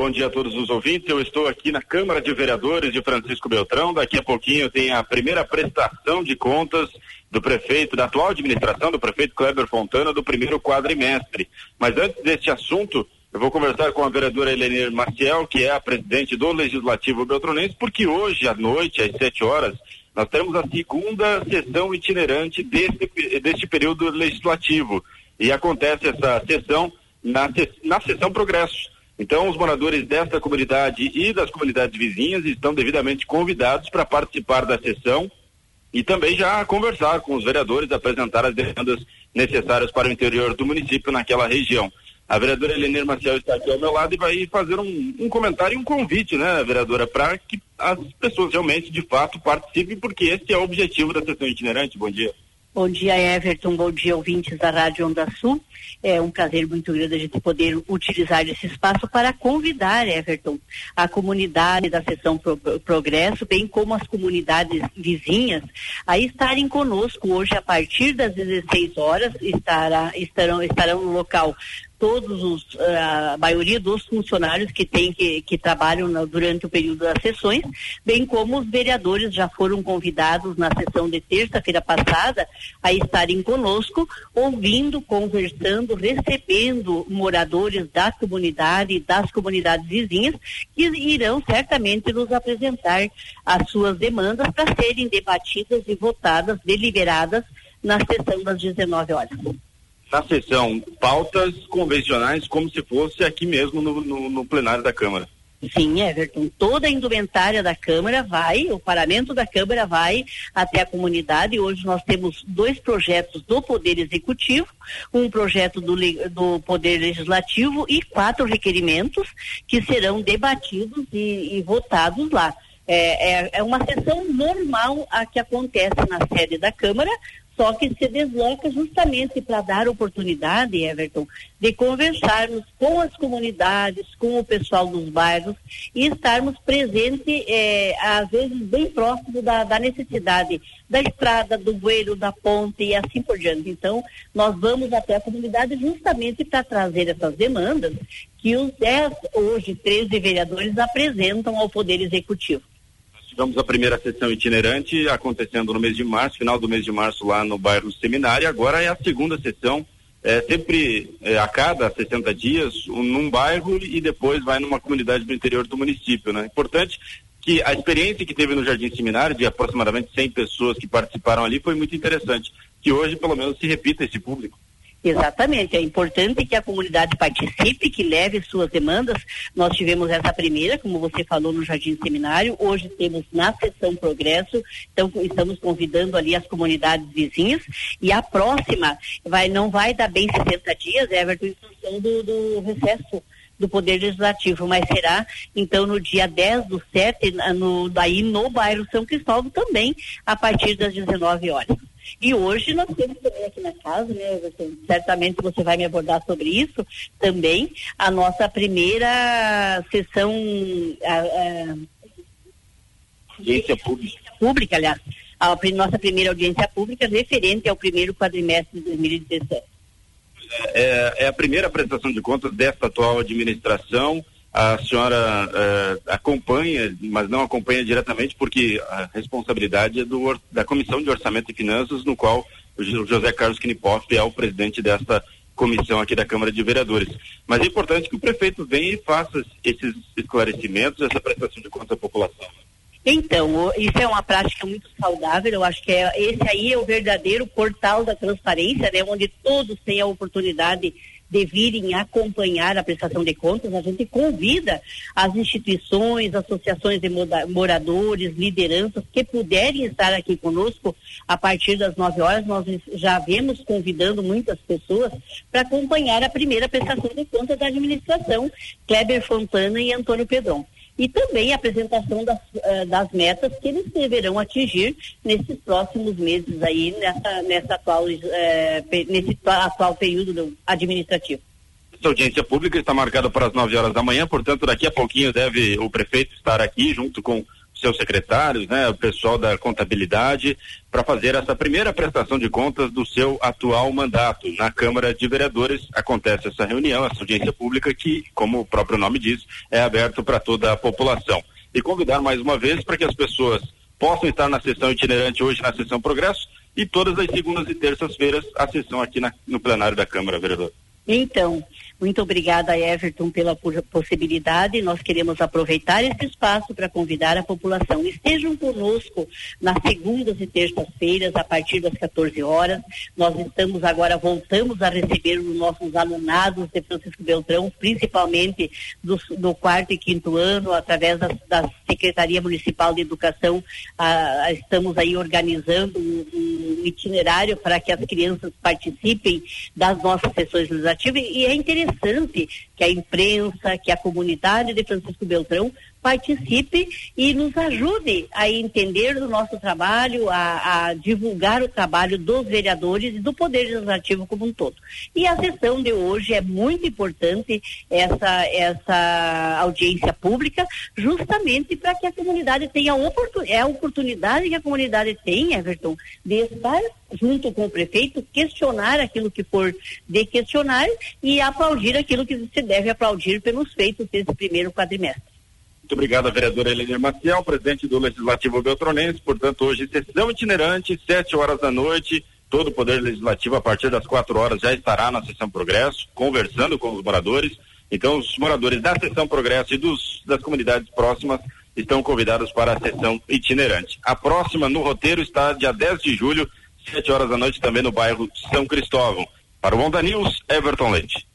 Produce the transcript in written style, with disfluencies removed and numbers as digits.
bom dia a todos os ouvintes. Eu estou aqui na Câmara de Vereadores de Francisco Beltrão. Daqui a pouquinho tem a primeira prestação de contas do prefeito, da atual administração do prefeito Kleber Fontana, do primeiro quadrimestre. Mas antes deste assunto, eu vou conversar com a vereadora Helenir Maciel, que é a presidente do Legislativo Beltronense, porque hoje à noite, às 7h, nós teremos a segunda sessão itinerante deste período legislativo. E acontece essa sessão na sessão Progresso. Então, os moradores desta comunidade e das comunidades vizinhas estão devidamente convidados para participar da sessão e também já conversar com os vereadores, apresentar as demandas necessárias para o interior do município naquela região. A vereadora Helenir Maciel está aqui ao meu lado e vai fazer um comentário e um convite, né, vereadora, para que as pessoas realmente, de fato, participem, porque esse é o objetivo da sessão itinerante. Bom dia. Bom dia, Everton. Bom dia, ouvintes da Rádio Onda Sul. É um prazer muito grande a gente poder utilizar esse espaço para convidar, Everton, a comunidade da Seção Progresso, bem como as comunidades vizinhas, a estarem conosco hoje a partir das 16h. Estarão no local a maioria dos funcionários que trabalham durante o período das sessões, bem como os vereadores já foram convidados na sessão de terça-feira passada a estarem conosco, ouvindo, conversando, recebendo moradores da comunidade e das comunidades vizinhas, que irão certamente nos apresentar as suas demandas para serem debatidas e votadas, deliberadas na sessão das 19h. Na sessão, pautas convencionais, como se fosse aqui mesmo no plenário da Câmara. Sim, Everton, toda a indumentária da Câmara o paramento da Câmara vai até a comunidade. Hoje nós temos 2 projetos do Poder Executivo, um projeto do Poder Legislativo e 4 requerimentos que serão debatidos e votados lá. É uma sessão normal a que acontece na sede da Câmara, só que se desloca justamente para dar oportunidade, Everton, de conversarmos com as comunidades, com o pessoal dos bairros e estarmos presentes, às vezes, bem próximo da necessidade da estrada, do bueiro, da ponte e assim por diante. Então, nós vamos até a comunidade justamente para trazer essas demandas que os 13 vereadores apresentam ao Poder Executivo. Tivemos a primeira sessão itinerante acontecendo no mês de março, final do mês de março lá no bairro Seminário. Agora é a segunda sessão, sempre a cada 60 dias, num bairro e depois vai numa comunidade do interior do município, né? Importante que a experiência que teve no Jardim Seminário, de aproximadamente 100 pessoas que participaram ali, foi muito interessante. Que hoje, pelo menos, se repita esse público. Exatamente, é importante que a comunidade participe, que leve suas demandas. Nós tivemos essa primeira, como você falou, no Jardim Seminário, hoje temos na Seção Progresso, então estamos convidando ali as comunidades vizinhas, e a próxima não vai dar bem 60 dias, Everton, em função do recesso do Poder Legislativo, mas será então no dia 10/7, daí no bairro São Cristóvão também, a partir das 19h. E hoje nós temos também aqui na casa, né, certamente você vai me abordar sobre isso também, a nossa primeira sessão audiência pública, aliás, a nossa primeira audiência pública referente ao primeiro quadrimestre de 2017. É a primeira prestação de contas desta atual administração. A senhora acompanha, mas não acompanha diretamente, porque a responsabilidade é da Comissão de Orçamento e Finanças, no qual o José Carlos Knipoff é o presidente desta comissão aqui da Câmara de Vereadores. Mas é importante que o prefeito venha e faça esses esclarecimentos, essa prestação de contas à população. Então, isso é uma prática muito saudável. Eu acho que esse aí é o verdadeiro portal da transparência, né, onde todos têm a oportunidade de virem acompanhar a prestação de contas. A gente convida as instituições, associações de moradores, lideranças que puderem estar aqui conosco a partir das 9h. Nós já vemos convidando muitas pessoas para acompanhar a primeira prestação de contas da administração, Kleber Fontana e Antônio Pedron. E também a apresentação das metas que eles deverão atingir nesses próximos meses aí, nesse atual período administrativo. Essa audiência pública está marcada para as 9h da manhã, portanto, daqui a pouquinho deve o prefeito estar aqui junto com o seus secretários, né, o pessoal da contabilidade, para fazer essa primeira prestação de contas do seu atual mandato. Na Câmara de Vereadores acontece essa reunião, essa audiência pública que, como o próprio nome diz, é aberto para toda a população. E convidar mais uma vez para que as pessoas possam estar na sessão itinerante hoje na sessão Progresso e todas as segundas e terças-feiras a sessão aqui no plenário da Câmara, vereador. Então, muito obrigada, Everton, pela possibilidade. Nós queremos aproveitar esse espaço para convidar a população. Estejam conosco nas segundas e terças-feiras, a partir das 14 horas. Nós voltamos a receber os nossos alunados de Francisco Beltrão, principalmente do quarto e quinto ano, através da Secretaria Municipal de Educação. Estamos aí organizando um itinerário para que as crianças participem das nossas sessões legislativas. E é interessante que a imprensa, que a comunidade de Francisco Beltrão participe e nos ajude a entender o nosso trabalho, a divulgar o trabalho dos vereadores e do Poder Legislativo como um todo. E a sessão de hoje é muito importante, essa audiência pública, justamente para que a comunidade tenha a oportunidade que a comunidade tem, Everton, de estar junto com o prefeito, questionar aquilo que for de questionar e aplaudir aquilo que se deve aplaudir pelos feitos desse primeiro quadrimestre. Muito obrigado, vereadora Elenir Maciel, presidente do Legislativo Beltronense. Portanto, hoje, sessão itinerante, 7 horas da noite. Todo o Poder Legislativo, a partir das 4 horas, já estará na sessão Progresso, conversando com os moradores. Então, os moradores da sessão Progresso e das comunidades próximas estão convidados para a sessão itinerante. A próxima no roteiro está dia 10 de julho, 7 horas da noite, também no bairro São Cristóvão. Para o Onda News, Everton Leite.